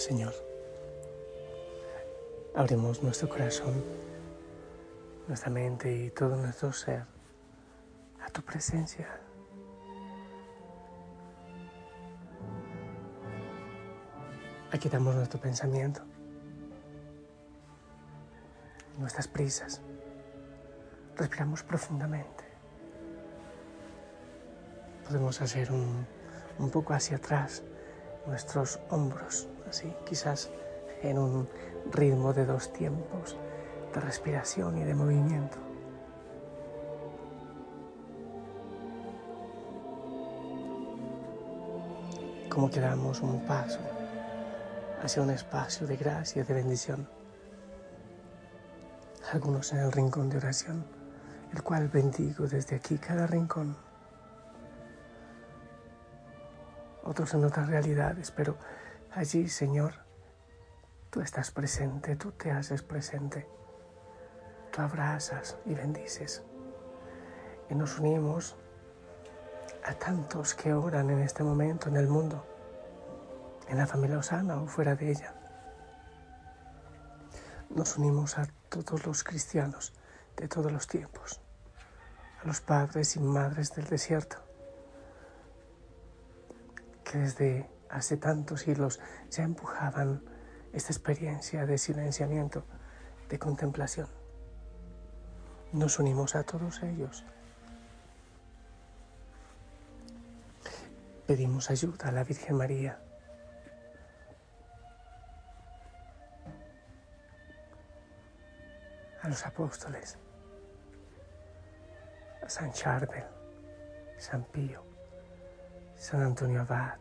Señor, abrimos nuestro corazón, nuestra mente y todo nuestro ser a tu presencia. Aquí damos nuestro pensamiento, nuestras prisas. Respiramos profundamente. Podemos hacer un poco hacia atrás nuestros hombros, así quizás en un ritmo de 2 tiempos de respiración y de movimiento. Como que damos un paso hacia un espacio de gracia y de bendición. Algunos en el rincón de oración, el cual bendigo desde aquí cada rincón. Otros en otras realidades, pero allí, Señor, tú estás presente, tú te haces presente. Tú abrazas y bendices. Y nos unimos a tantos que oran en este momento en el mundo, en la familia Osana o fuera de ella. Nos unimos a todos los cristianos de todos los tiempos, a los padres y madres del desierto, que desde hace tantos siglos ya empujaban esta experiencia de silenciamiento, de contemplación. Nos unimos a todos ellos. Pedimos ayuda a la Virgen María. A los apóstoles, a San Charbel, San Pío, San Antonio Abad,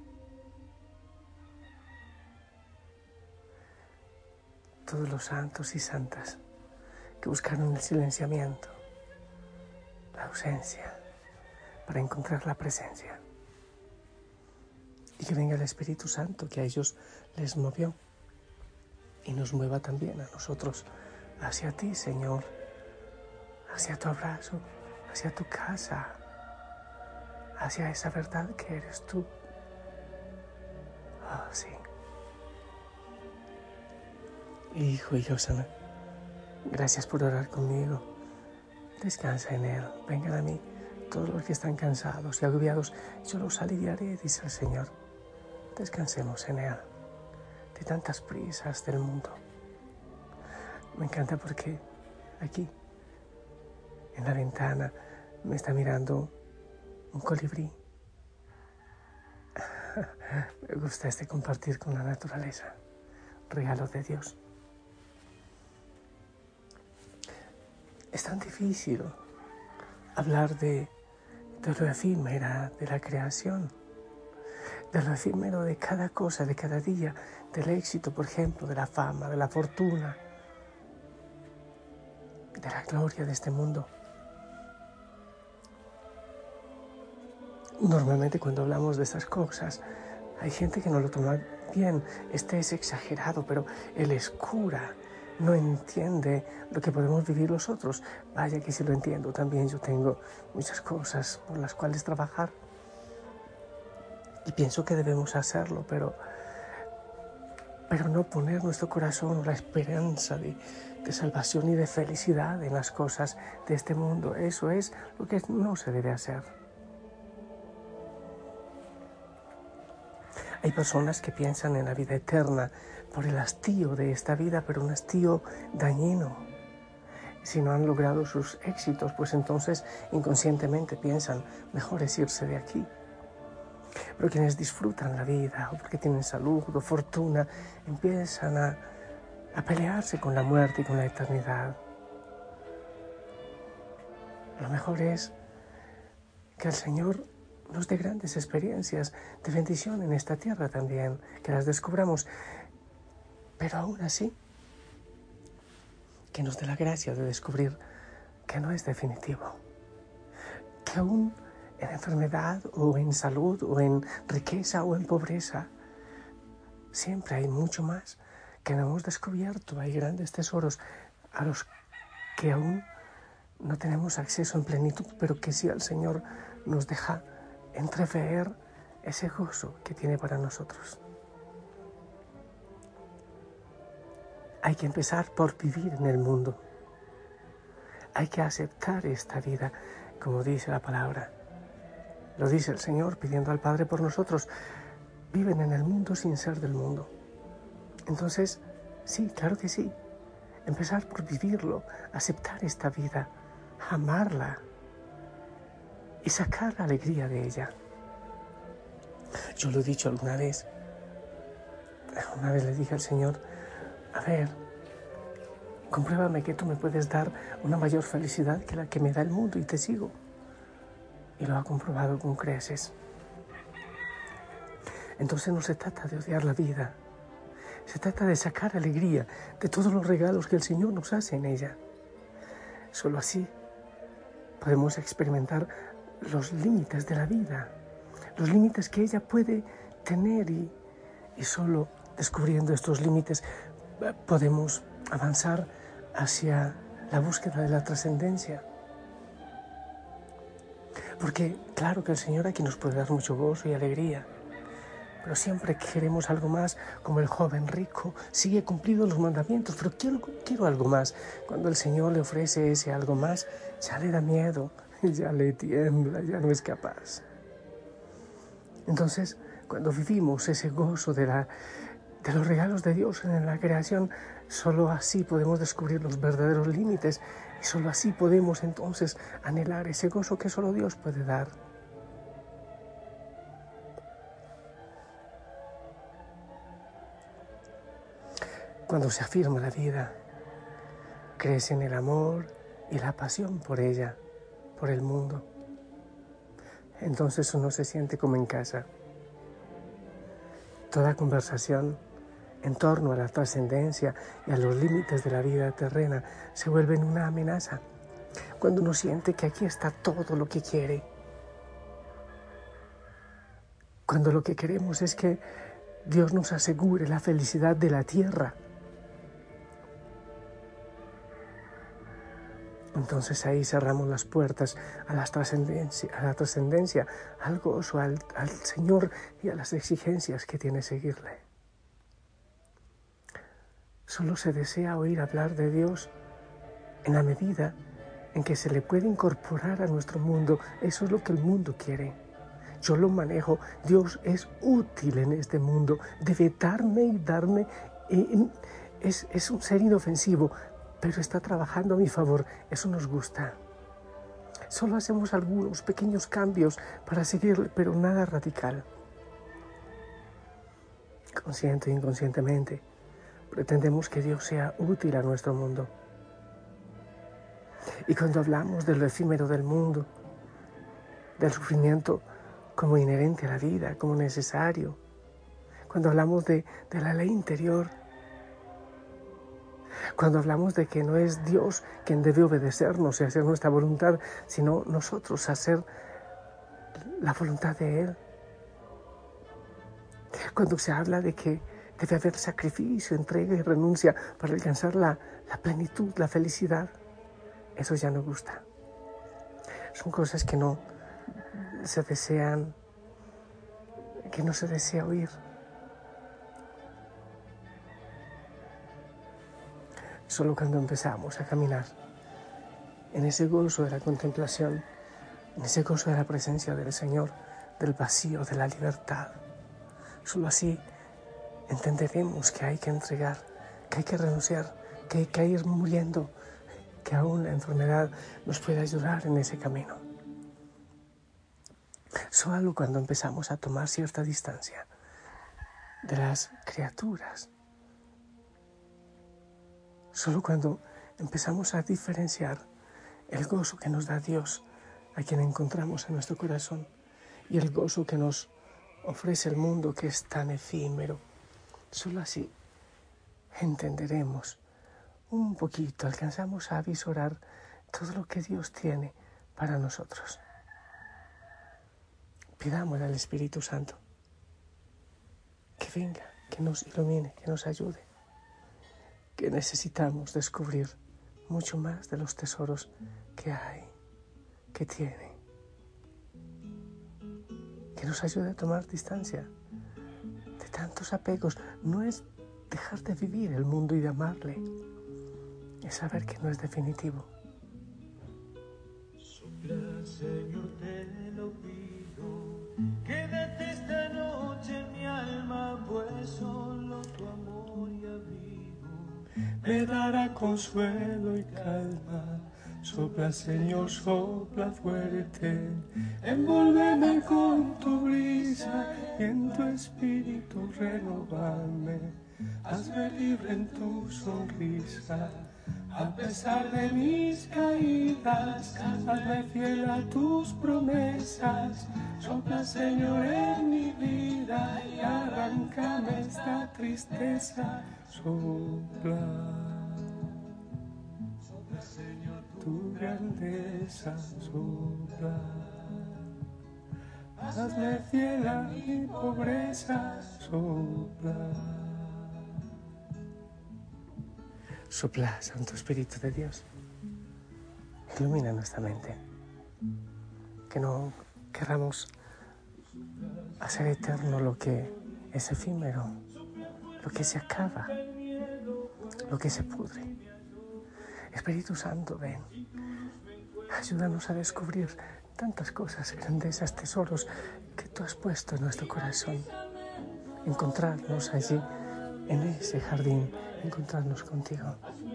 todos los santos y santas que buscaron el silenciamiento, la ausencia, para encontrar la presencia. Y que venga el Espíritu Santo que a ellos les movió y nos mueva también a nosotros hacia ti, Señor, hacia tu abrazo, hacia tu casa, hacia esa verdad que eres tú. Oh, sí. Hijo y Osana, gracias por orar conmigo. Descansa en Él. Vengan a mí todos los que están cansados y agobiados. Yo los aliviaré, dice el Señor. Descansemos en Él, de tantas prisas del mundo. Me encanta porque aquí, en la ventana, me está mirando un colibrí. Me gusta compartir con la naturaleza, regalo de Dios. Es tan difícil hablar de lo efímera de la creación, de lo efímero de cada cosa, de cada día, del éxito, por ejemplo, de la fama, de la fortuna, de la gloria de este mundo. Normalmente cuando hablamos de estas cosas, hay gente que no lo toma bien. Este es exagerado, pero él es cura, no entiende lo que podemos vivir los otros. Vaya que sí lo entiendo, también yo tengo muchas cosas por las cuales trabajar. Y pienso que debemos hacerlo, pero no poner nuestro corazón o la esperanza de salvación y de felicidad en las cosas de este mundo. Eso es lo que no se debe hacer. Hay personas que piensan en la vida eterna por el hastío de esta vida, pero un hastío dañino. Si no han logrado sus éxitos, pues entonces inconscientemente piensan, mejor es irse de aquí. Pero quienes disfrutan la vida, o porque tienen salud o fortuna, empiezan a pelearse con la muerte y con la eternidad. Lo mejor es que el Señor nos dé grandes experiencias de bendición en esta tierra también, que las descubramos, pero aún así, que nos dé la gracia de descubrir que no es definitivo, que aún en enfermedad o en salud o en riqueza o en pobreza, siempre hay mucho más que no hemos descubierto. Hay grandes tesoros a los que aún no tenemos acceso en plenitud, pero que sí el Señor nos deja entrever ese gozo que tiene para nosotros. Hay que empezar por vivir en el mundo. Hay que aceptar esta vida, como dice la palabra. Lo dice el Señor pidiendo al Padre por nosotros. Viven en el mundo sin ser del mundo. Entonces, sí, claro que sí. Empezar por vivirlo, aceptar esta vida, amarla y sacar la alegría de ella. Yo lo he dicho alguna vez. Una vez le dije al Señor, a ver, compruébame que tú me puedes dar una mayor felicidad que la que me da el mundo y te sigo. Y lo ha comprobado con creces. Entonces no se trata de odiar la vida. Se trata de sacar alegría de todos los regalos que el Señor nos hace en ella. Solo así podemos experimentar los límites de la vida, los límites que ella puede tener y solo descubriendo estos límites podemos avanzar hacia la búsqueda de la trascendencia. Porque claro que el Señor aquí nos puede dar mucho gozo y alegría, pero siempre queremos algo más, como el joven rico sigue cumpliendo los mandamientos, pero quiero algo más. Cuando el Señor le ofrece ese algo más, ya le da miedo, ya le tiembla, ya no es capaz. Entonces, cuando vivimos ese gozo de los regalos de Dios en la creación, solo así podemos descubrir los verdaderos límites y solo así podemos entonces anhelar ese gozo que solo Dios puede dar. Cuando se afirma la vida, crece en el amor y la pasión por ella, por el mundo. Entonces uno se siente como en casa. Toda conversación en torno a la trascendencia y a los límites de la vida terrena se vuelve en una amenaza. Cuando uno siente que aquí está todo lo que quiere. Cuando lo que queremos es que Dios nos asegure la felicidad de la tierra. Entonces ahí cerramos las puertas a la trascendencia, al gozo, al Señor y a las exigencias que tiene seguirle. Solo se desea oír hablar de Dios en la medida en que se le puede incorporar a nuestro mundo. Eso es lo que el mundo quiere. Yo lo manejo. Dios es útil en este mundo. Debe darme y darme. Es un ser inofensivo, pero está trabajando a mi favor. Eso nos gusta. Solo hacemos algunos pequeños cambios para seguirle, pero nada radical. Consciente e inconscientemente, pretendemos que Dios sea útil a nuestro mundo. Y cuando hablamos de lo efímero del mundo, del sufrimiento como inherente a la vida, como necesario, cuando hablamos de la ley interior, cuando hablamos de que no es Dios quien debe obedecernos y hacer nuestra voluntad, sino nosotros hacer la voluntad de Él. Cuando se habla de que debe haber sacrificio, entrega y renuncia para alcanzar la plenitud, la felicidad, eso ya no gusta. Son cosas que no se desean, que no se desea oír. Solo cuando empezamos a caminar en ese gozo de la contemplación, en ese gozo de la presencia del Señor, del vacío, de la libertad, solo así entenderemos que hay que entregar, que hay que renunciar, que hay que ir muriendo, que aún la enfermedad nos puede ayudar en ese camino. Solo cuando empezamos a tomar cierta distancia de las criaturas, solo cuando empezamos a diferenciar el gozo que nos da Dios, a quien encontramos en nuestro corazón, y el gozo que nos ofrece el mundo, que es tan efímero, solo así entenderemos un poquito, alcanzamos a visorar todo lo que Dios tiene para nosotros. Pidámosle al Espíritu Santo que venga, que nos ilumine, que nos ayude, que necesitamos descubrir mucho más de los tesoros que hay, que tiene, que nos ayude a tomar distancia de tantos apegos. No es dejar de vivir el mundo y de amarle es saber que no es definitivo. Sopla, Señor, te lo pido, quédate esta noche en mi alma, pues solo tu amor y abrigo Me dará consuelo y calma. Sopla, Señor, sopla fuerte, envuélveme con tu brisa y en tu espíritu renovame. Hazme libre en tu sonrisa, a pesar de mis caídas, hazme fiel a tus promesas. Sopla, Señor, en mi vida y arráncame esta tristeza. Sopla. Tu grandeza sopla, hazme fiel a mi pobreza, sopla. Sopla, Santo Espíritu de Dios, ilumina nuestra mente, que no queramos hacer eterno lo que es efímero, lo que se acaba, lo que se pudre. Espíritu Santo, ven, ayúdanos a descubrir tantas cosas, grandezas, tesoros que tú has puesto en nuestro corazón. Encontrarnos allí, en ese jardín, encontrarnos contigo.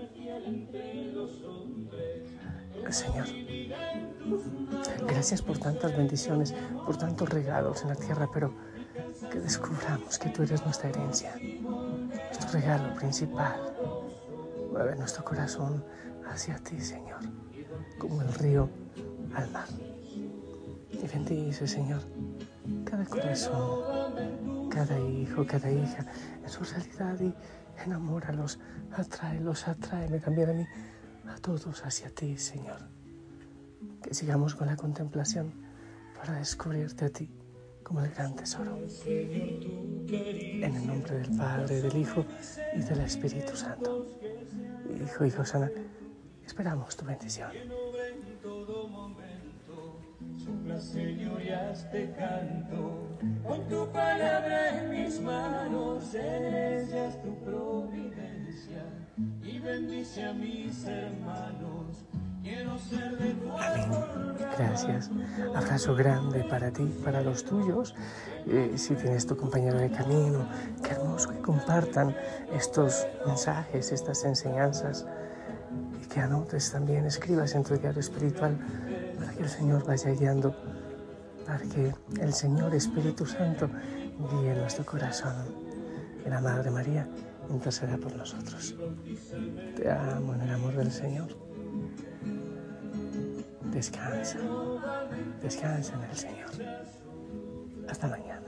Señor, gracias por tantas bendiciones, por tantos regalos en la tierra, pero que descubramos que tú eres nuestra herencia, nuestro regalo principal. Mueve nuestro corazón hacia ti, Señor, como el río al mar. Y bendice, Señor, cada corazón, cada hijo, cada hija, en su realidad, y enamóralos, atráeme también a mí, a todos hacia ti, Señor. Que sigamos con la contemplación para descubrirte a ti como el gran tesoro. En el nombre del Padre, del Hijo y del Espíritu Santo. Hijo y Josana, esperamos tu bendición. Sopla, Señor, y hazte canto, con tu palabra en mis manos, en ellas tu providencia, y bendice a mis hermanos. Quiero ser de tu Amén. Gracias. Abrazo grande para ti, para los tuyos. Si tienes tu compañero de camino, qué hermoso que compartan estos mensajes, estas enseñanzas, y que anotes también, escribas en tu diario espiritual para que el Señor vaya guiando, para que el Señor Espíritu Santo guíe nuestro corazón. Y la Madre María interceda por nosotros. Te amo en el amor del Señor. Descansa en el Señor. Hasta mañana.